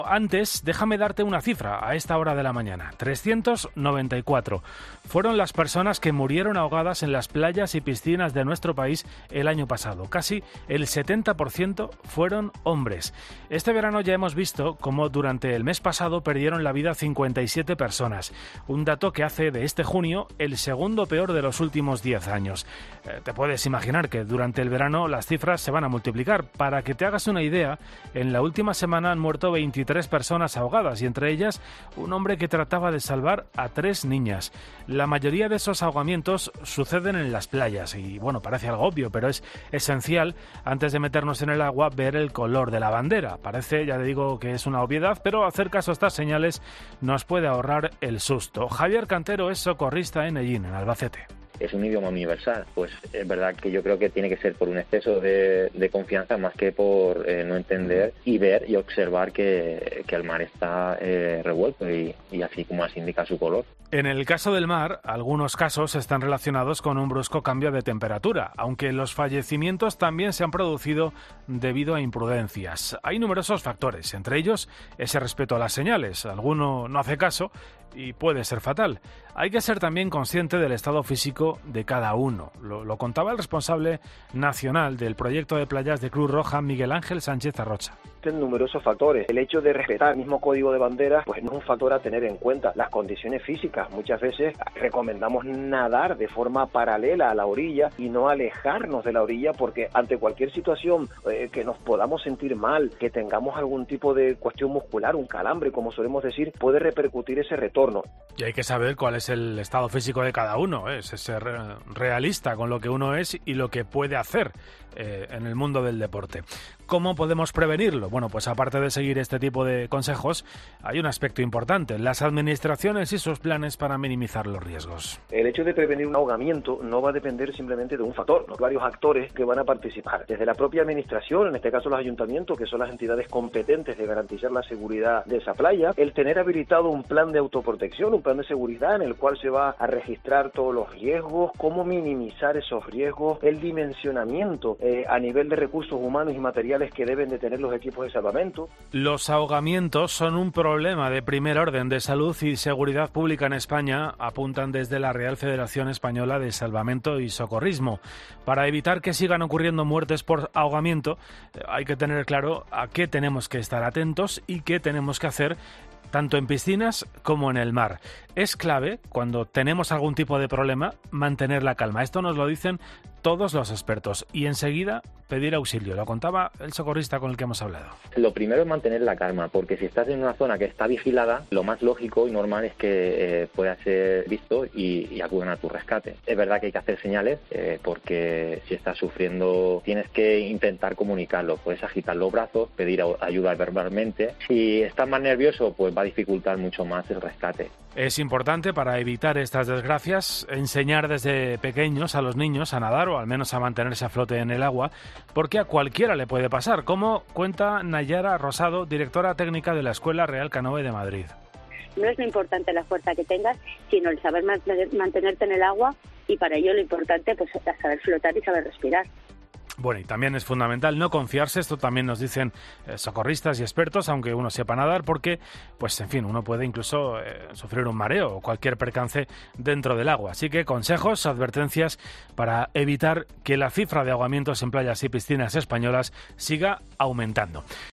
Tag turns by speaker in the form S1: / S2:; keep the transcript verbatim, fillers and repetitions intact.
S1: Antes, déjame darte una cifra a esta hora de la mañana. trescientos noventa y cuatro fueron las personas que murieron ahogadas en las playas y piscinas de nuestro país el año pasado. Casi el setenta por ciento fueron hombres. Este verano ya hemos visto cómo durante el mes pasado perdieron la vida cincuenta y siete personas. Un dato que hace de este junio el segundo peor de los últimos diez años. Eh, te puedes imaginar que durante el verano las cifras se van a multiplicar. Para que te hagas una idea, en la última semana han muerto veintitrés personas ahogadas y entre ellas un hombre que trataba de salvar a tres niñas. La mayoría de esos ahogamientos suceden en las playas y bueno, parece algo obvio, pero es esencial antes de meternos en el agua ver el color de la bandera. Parece, ya te digo, que es una obviedad, pero hacer caso a estas señales nos puede ahorrar el susto. Javier Cantero es socorrista en Ellín, en Albacete.
S2: Es un idioma universal, pues es verdad que yo creo que tiene que ser por un exceso de, de confianza más que por eh, no entender y ver y observar que, que el mar está eh, revuelto y, y así como así indica su color.
S1: En el caso del mar, algunos casos están relacionados con un brusco cambio de temperatura, aunque los fallecimientos también se han producido debido a imprudencias. Hay numerosos factores, entre ellos ese respeto a las señales. Alguno no hace caso y puede ser fatal. Hay que ser también consciente del estado físico de cada uno. Lo, lo contaba el responsable nacional del proyecto de playas de Cruz Roja, Miguel Ángel Sánchez Arrocha.
S3: Existen numerosos factores. El hecho de respetar el mismo código de bandera pues no es un factor a tener en cuenta. Las condiciones físicas. Muchas veces recomendamos nadar de forma paralela a la orilla y no alejarnos de la orilla porque ante cualquier situación eh, que nos podamos sentir mal, que tengamos algún tipo de cuestión muscular, un calambre, como solemos decir, puede repercutir ese retorno.
S1: Y hay que saber cuál es el estado físico de cada uno, ¿eh? Es ser realista con lo que uno es y lo que puede hacer eh, en el mundo del deporte. ¿Cómo podemos prevenirlo? Bueno, pues aparte de seguir este tipo de consejos, hay un aspecto importante, las administraciones y sus planes para minimizar los riesgos.
S3: El hecho de prevenir un ahogamiento no va a depender simplemente de un factor, ¿no? Varios actores que van a participar, desde la propia administración, en este caso los ayuntamientos, que son las entidades competentes de garantizar la seguridad de esa playa, el tener habilitado un plan de autoprotección, un plan de seguridad en el cual se va a registrar todos los riesgos, cómo minimizar esos riesgos, el dimensionamiento eh, a nivel de recursos humanos y materiales que deben de tener los equipos de salvamento.
S1: Los ahogamientos son un problema de primer orden de salud y seguridad pública en España, apuntan desde la Real Federación Española de Salvamento y Socorrismo. Para evitar que sigan ocurriendo muertes por ahogamiento, hay que tener claro a qué tenemos que estar atentos y qué tenemos que hacer tanto en piscinas como en el mar. Es clave, cuando tenemos algún tipo de problema, mantener la calma. Esto nos lo dicen todos los expertos. Y enseguida pedir auxilio. Lo contaba el socorrista con el que hemos hablado.
S2: Lo primero es mantener la calma, porque si estás en una zona que está vigilada, lo más lógico y normal es que eh, puedas ser visto y, y acudan a tu rescate. Es verdad que hay que hacer señales, eh, porque si estás sufriendo tienes que intentar comunicarlo. Puedes agitar los brazos, pedir ayuda verbalmente. Si estás más nervioso, pues va a dificultar mucho más el rescate.
S1: Es importante, para evitar estas desgracias, enseñar desde pequeños a los niños a nadar o al menos a mantenerse a flote en el agua, porque a cualquiera le puede pasar, como cuenta Nayara Rosado, directora técnica de la Escuela Real Canoe de Madrid.
S4: No es lo importante la fuerza que tengas, sino el saber mantenerte en el agua, y para ello lo importante pues es saber flotar y saber respirar.
S1: Bueno, y también es fundamental no confiarse, esto también nos dicen eh, socorristas y expertos, aunque uno sepa nadar, porque, pues en fin, uno puede incluso eh, sufrir un mareo o cualquier percance dentro del agua. Así que consejos, advertencias para evitar que la cifra de ahogamientos en playas y piscinas españolas siga aumentando.